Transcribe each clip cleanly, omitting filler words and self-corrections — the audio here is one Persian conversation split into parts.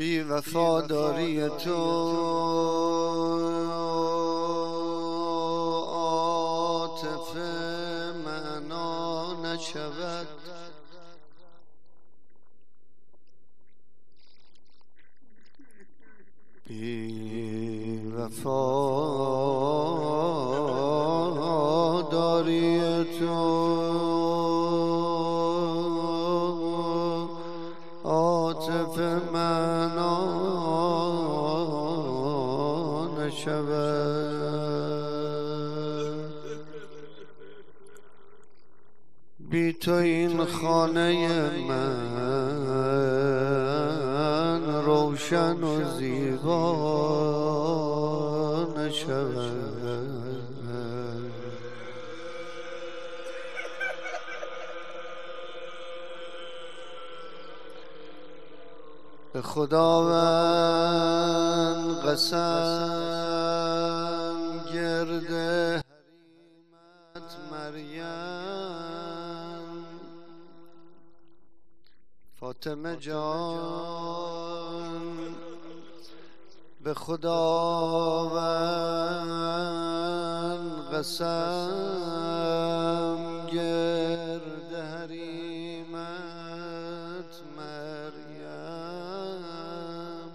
بی وفاداری تو عاطف معنا نشود، بی وفاداری تو عاطف معنا نشود. بی تو این خانه من روشن و زیبا نشود. به خداوند قسم گرد حریمت مریم، فاطمه جان به خداوند قسم گرد حریمت مریم،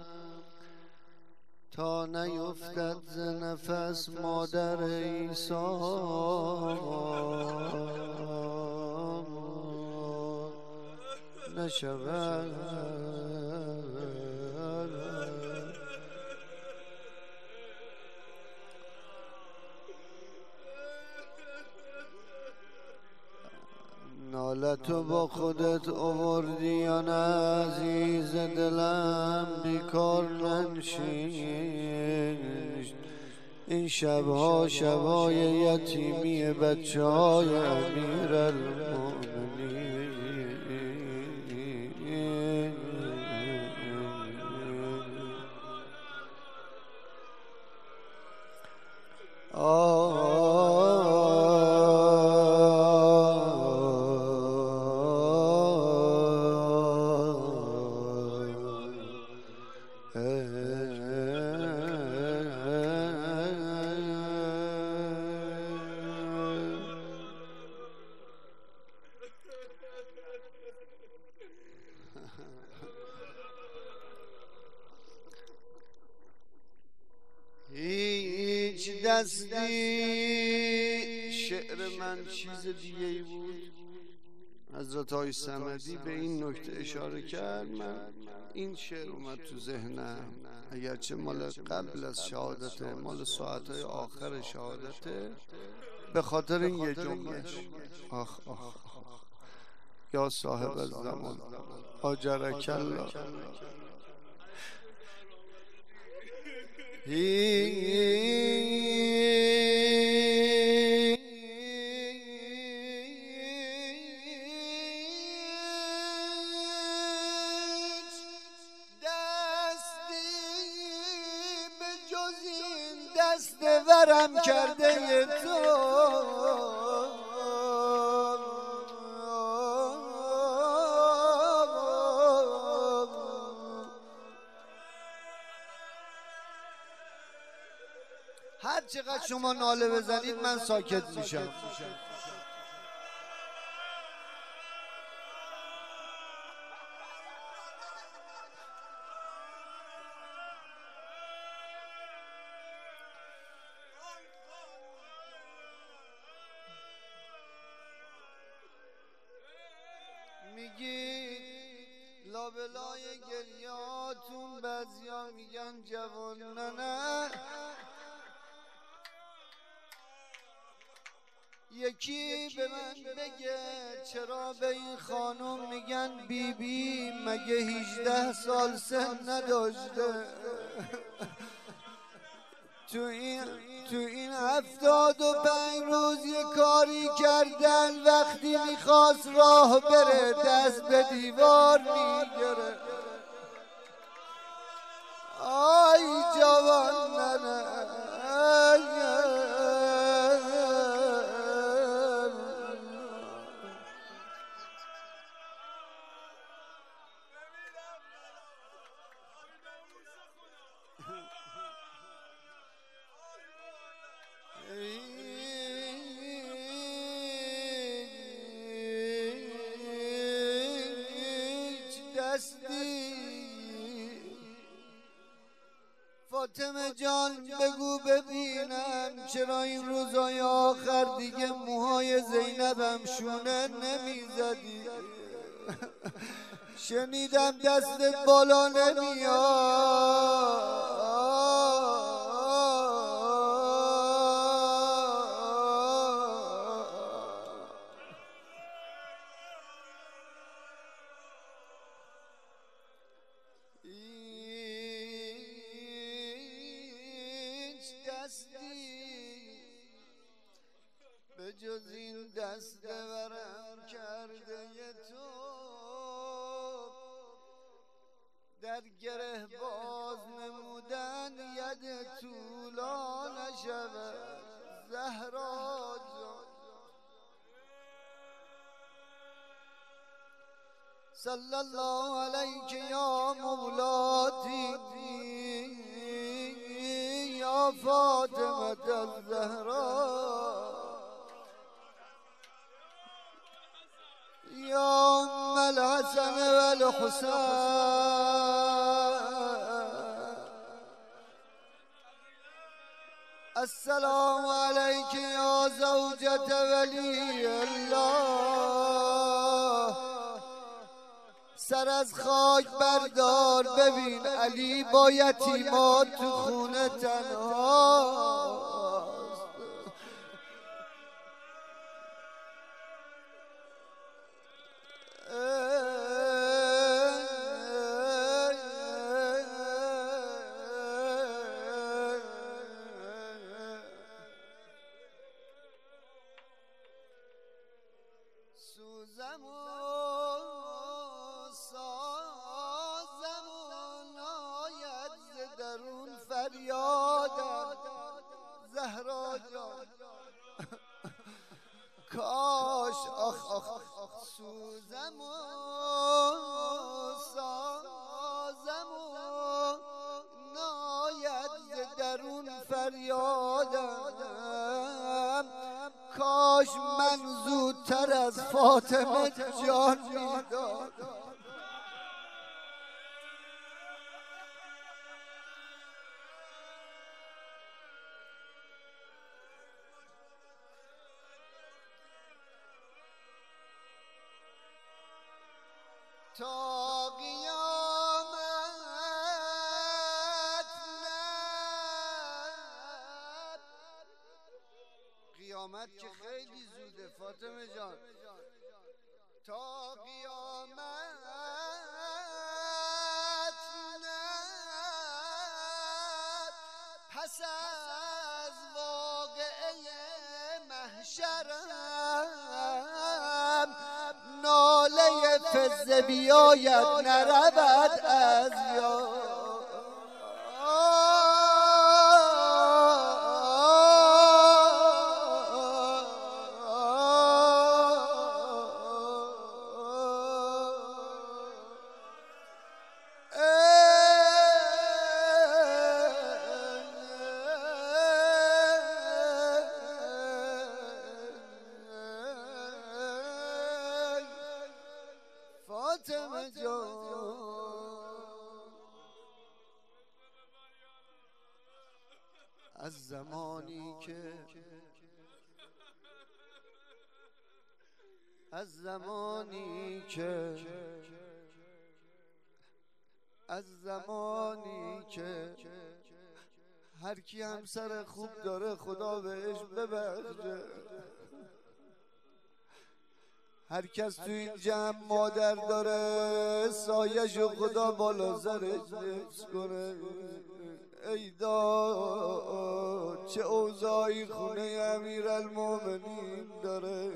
تا نیفتد ز نفس مادر عیسی نشود. نالتو با خودت آوردی یا نه عزیز دلم، بیکار ننشین. این شبها شبهای یتیمی بچه های امیرالمؤمنین. هیچ دستی شعر من چیز دیگه ای بود. حضرت آقای صمدی به این نکته اشاره کرد، من این شعر اومد تو ذهنم، اگرچه مال قبل از شهادته، مال ساعتهای آخر شهادته، به خاطر این یه جملهش. آخ آخ آخ یا صاحب الزمان آجرک الله. دست ورم کرده تو، هر چقدر شما ناله بزنید من ساکت میشم. میگی لابلای گریاتون بعضیا میگن جوانانه، یکی به من بگه چرا به این خانم میگن بیبی، مگه 18 سال سن نداشته؟ تو این 75 روز یه کاری کردن، وقتی میخواست راه بره دست به دیوار میگره. آی جوان ننه فاطمه جان بگو ببینم چرا این روزای آخر دیگه موهای زینبم شونه نمیزدی؟ شنیدم دستت بالا نمیاد. به جز این دست ورم کرده تو در گره باز نمودن ید طولا نشود زهرا جان. صلی الله علیک یا مولاتی یا فاطمه الزهرا یا ام الحسن والحسین. السلام علیک یا زوجة ولی الله. سر از خاک بردار ببین علی با یتیمات تو خونه تنهاست. سوزم و سازم و ناید ز درون فریادم زهرا جان. کاش آخ آخ سوزم و سازم و ناید ز درون فریادم. کاش من زودتر از فاطمه جان میدادم. تا قیامت که خیلی زوده فاطمه جان. تا قیامت پس از واقعه محشرم ناله فزه بیاید نرود از یاد. فاطمه جان از زمانی که هر کی همسر خوب داره خدا بهش ببخشه. هر کس تو این جمع مادر داره سایه‌شو خدا بالا سرش حفظ کنه. ای داد چه اوضاعی خونه امیرالمومنین داره.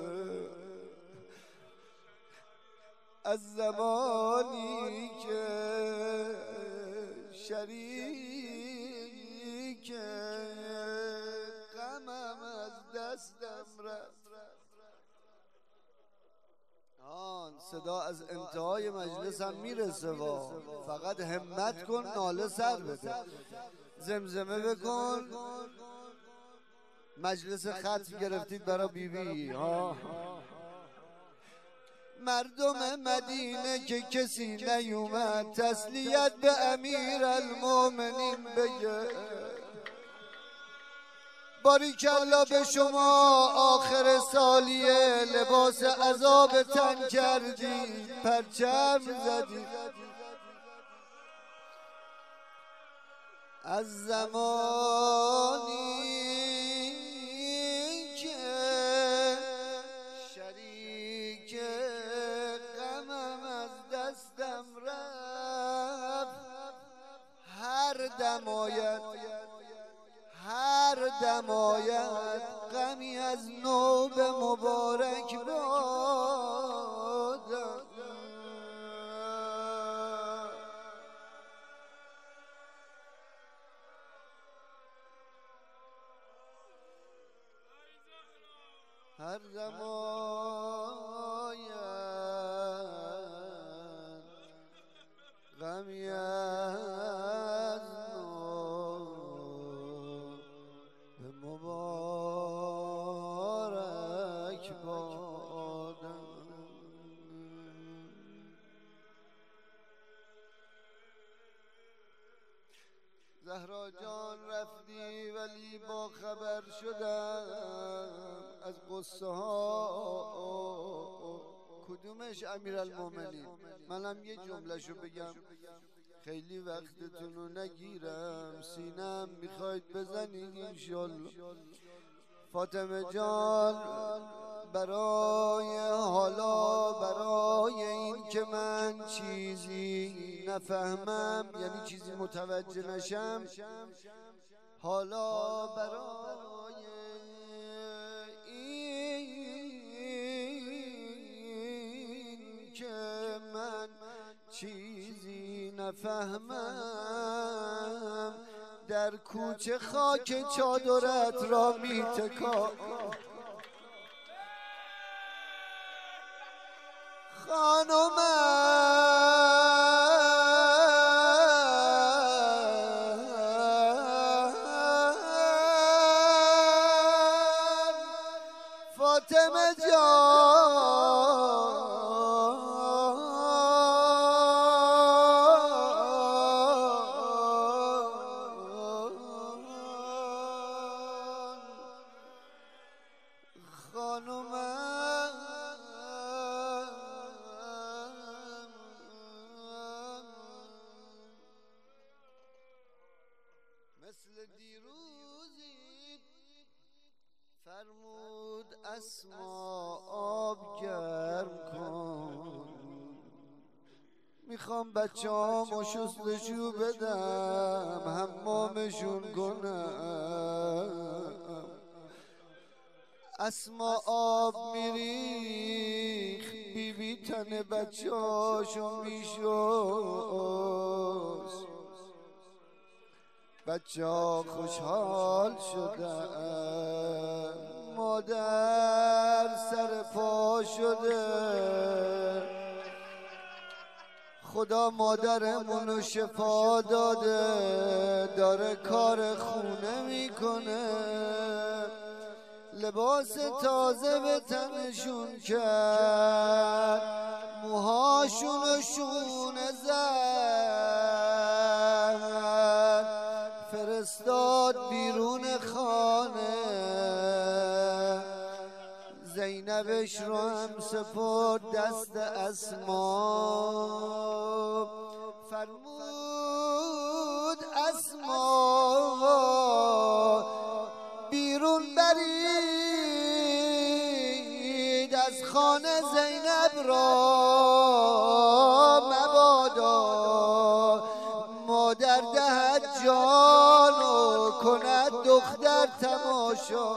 از زمانی که شریک غمم از دستم رفت. صدا از انتهای مجلس هم میرسه فقط همت کن ناله سر بده زمزمه بکن. مجلس ختم گرفتید برای بیبی مردم مدینه که کسی نیومد تسلیت به امیر المومنین بگه. باریکلا به شما آخر سالیه، لباس عذاب تن کردی، پرچم زدی. از زمانی که شریک غمم از دستم رفت، هر دم آید غمی از نو به مبارک بادم. هر دم آید غمی از نو به مبارک بادم. زهرا جان رفتی ولی با خبر شدم از قصه ها. کدومش امیرالمومنین؟ منم یه جمله شو بگم خیلی وقتتون رو نگیرم، سینم میخواید بزنید انشالله. فاطمه جان برای این که من چیزی نفهمم، یعنی چیزی متوجه نشم، حالا برای این که من چیزی نفهمم، در کوچه خاک چادرت را میتکا. فاطمه جان مثل دیروزی فرمود اسما آب گرم کن، میخوام بچه‌هامو شستشو بدم حمامشون کنم. اسما آب میریخ بی تن بچه‌هاشو میشست، بچه‌ها خوشحال شدن، مادر سر پا شده. خدا مادرمونو شفا داده، داره کار خونه میکنه، لباس تازه به تنشون کرد، موهاشونو شونه زد، فرستاد بیرون خانه، زینبش رو هم سپرد دست اسما. فرمود اسما بیرون برید از خانه، زینب را مبادا مادر دهد جان و کند دختر تماشا.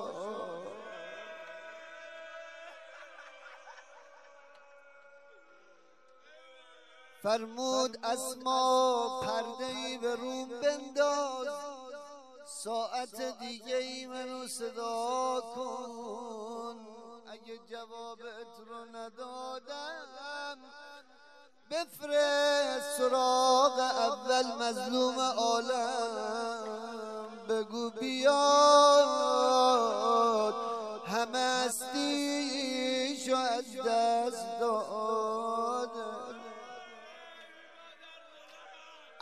فرمود اسما پرده‌ای به روم بنداز، ساعت دیگه ای منو صدا کن، اگه جوابت رو ندادم بفرست سراغ اول مظلوم عالم، بگو بیاد همه هستیشو از دست داد.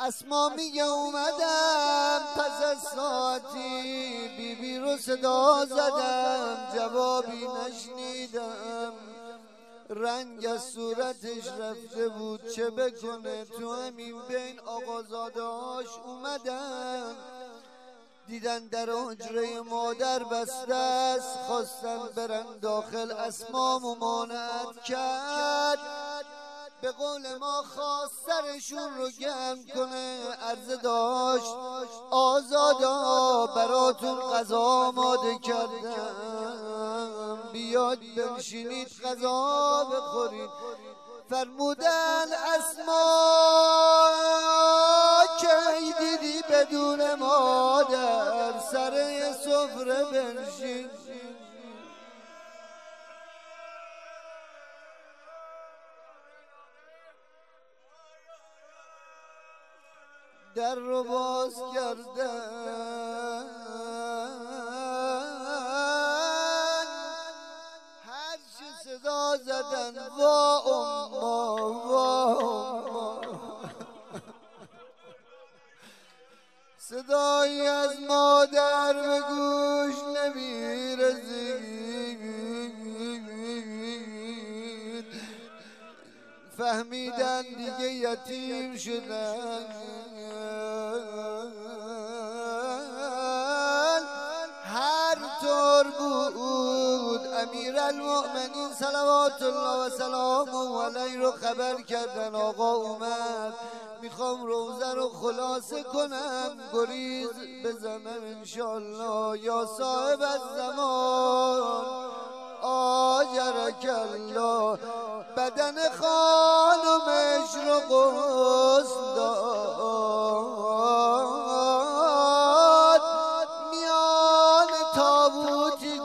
اسما میگه اومدم پس از ساعتی بی رو صدا زدم، جوابی نشنیدم. رنگ از صورتش رفته بود چه بکنه، تو همین بین آقازادهاش اومدن، دیدن در حجره مادر بسته است، خواستن برن داخل، اسما ممانعت کرد. به قول ما خواست سرشون رو گرم کنه، عرض داشت آزادا براتون غذا آماده کردم، بیاد بنشینید غذا بخورید. فرمودن اسما کی دیدی بدون مادر سر سفره بنشین؟ در رو باز کردن، هر چی صدا زدن وا اما وا اما، صدایی از مادر به گوش نمیرسید. فهمیدن دیگه یتیم شدن. هر طور بود امیرالمؤمنین صلوات الله و سلامه علیه رو خبر کردن آقا اومد، میخوام روزه رو خلاصه کنم گریز بزنم انشالله. یا صاحب الزمان آجرک الله، بدن خانمش رو غسل داد، میان تابوتی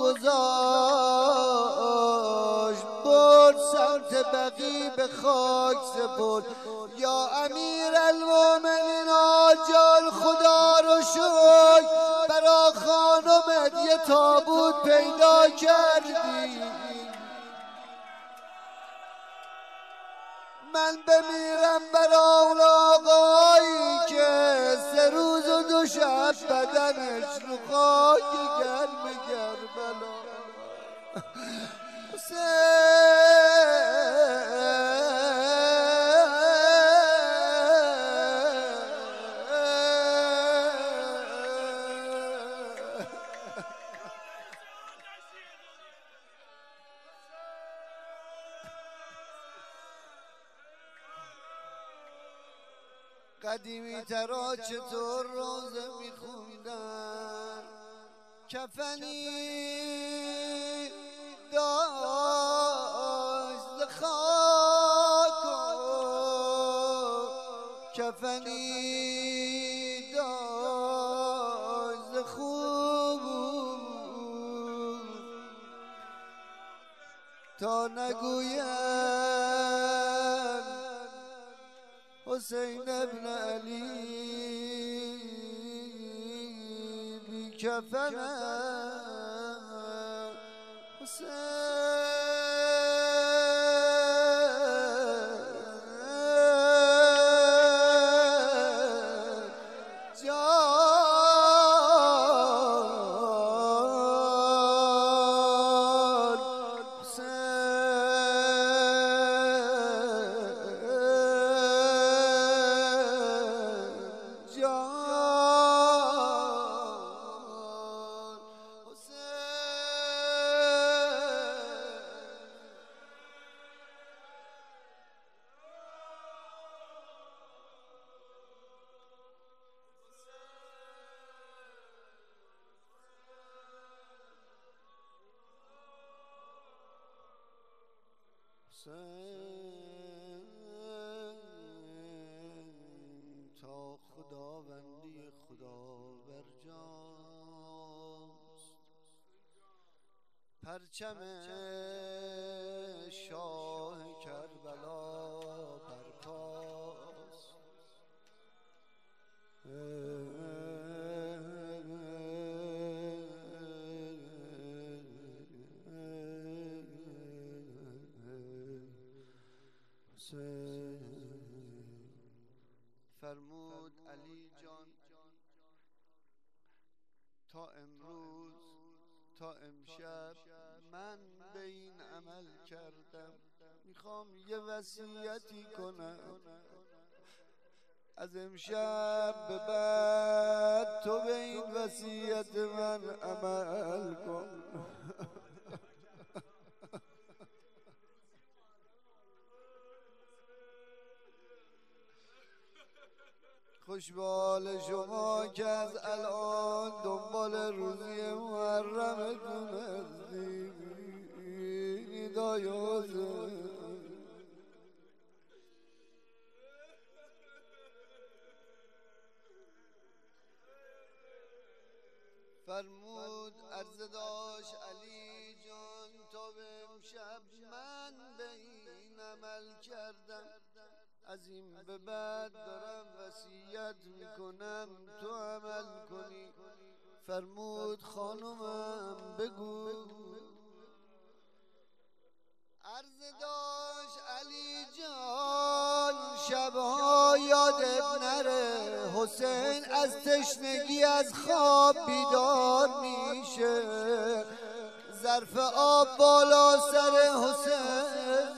گذاشت، برد سمت بقیع به خاک سپرد. یا امیرالمؤمنین آجال خدا رو شکر برا خانمت یه تابوت پیدا کردی، من بمیرم برا اون آقایی که 3 روز و 2 شب بدنش رو خاک گرم کربلا. قدیمی ترا چطور روزه میخوندن، کفنی داشت خاک کفنی داشت خوب تا نگویم حسین ابن علی بی کفنه تا خداوندی خدا برجاست، پرچم شاه کربلا برپاست. فرمود تا امروز تا امشب من به این عمل کردم. میخوام یه وصیتی کنم، از امشب به بعد تو به این وصیت من عمل کن. خوشبال شما که از الان دنبال روزی محرمتون هستید. دایازه فرمود عرض داشت علی جان تا به امشب من به این عمل کردم، از این به بعد دارم وصیت میکنم تو عمل کنی. فرمود خانومم بگو. عرض داشت علی جان شبها یادت نره حسین از تشنگی از خواب بیدار میشه، ظرف آب بالا سر حسین